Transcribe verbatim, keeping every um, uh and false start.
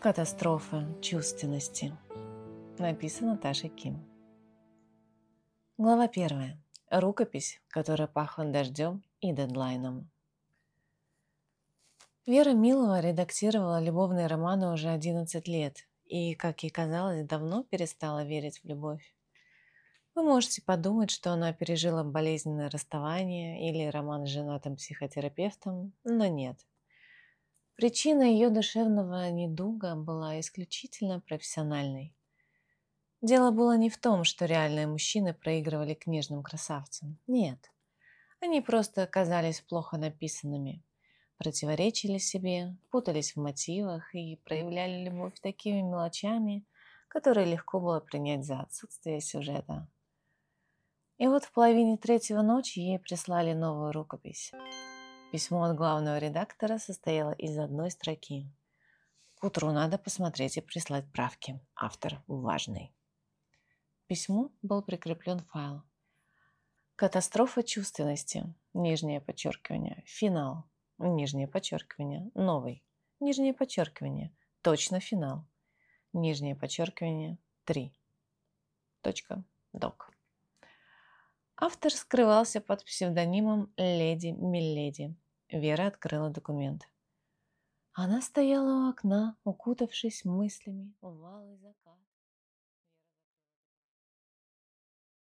Катастрофа чувственности. Написано Ташей Ким. Глава первая. Рукопись, которая пахла дождем и дедлайном. Вера Милова редактировала любовные романы уже одиннадцать лет и, как ей казалось, давно перестала верить в любовь. Вы можете подумать, что она пережила болезненное расставание или роман с женатым психотерапевтом, но нет. Причина ее душевного недуга была исключительно профессиональной. Дело было не в том, что реальные мужчины проигрывали книжным красавцам. Нет. Они просто оказались плохо написанными, противоречили себе, путались в мотивах и проявляли любовь такими мелочами, которые легко было принять за отсутствие сюжета. И вот в половине третьего ночи ей прислали новую рукопись. Письмо от главного редактора состояло из одной строки. К утру надо посмотреть и прислать правки. Автор важный. К письму был прикреплен файл. Катастрофа чувственности. Нижнее подчеркивание. Финал. Нижнее подчеркивание. Новый. Нижнее подчеркивание. Точно финал. Нижнее подчеркивание. три. Точка. Док. Автор скрывался под псевдонимом Леди Милледи. Вера открыла документ. Она стояла у окна, укутавшись мыслями в алый закат.